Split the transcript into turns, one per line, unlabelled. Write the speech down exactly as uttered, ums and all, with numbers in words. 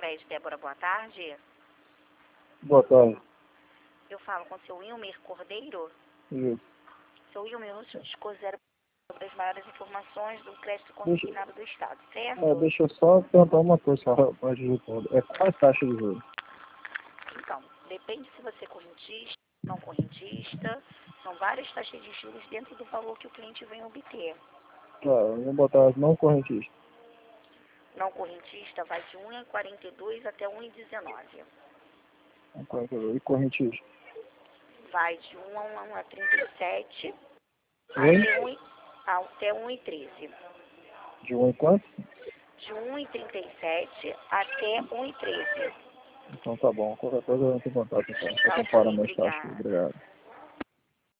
Crédito Débora, boa tarde.
Boa tarde.
Eu falo com o seu Wilmer Cordeiro.
Isso.
Seu Wilmer, eu te zero sobre as maiores informações do crédito consignado do Estado, certo?
É, deixa eu só perguntar uma coisa, só pode responder. É qual a taxa de juros?
Então, depende se você é correntista, não correntista. São várias taxas de juros dentro do valor que o cliente vem obter.
Tá, eu vou botar não correntista.
Não correntista vai de um vírgula quarenta e dois até um vírgula dezenove.
E correntista?
Vai de um a trinta e sete
Oi?
até um, até um vírgula treze.
De um e quanto?
De um vírgula trinta e sete até um vírgula treze.
Então tá bom. Qualquer coisa eu entro em contato então. Tô
Tá
comparando
ok,
minhas taxas.
obrigada.
Obrigado.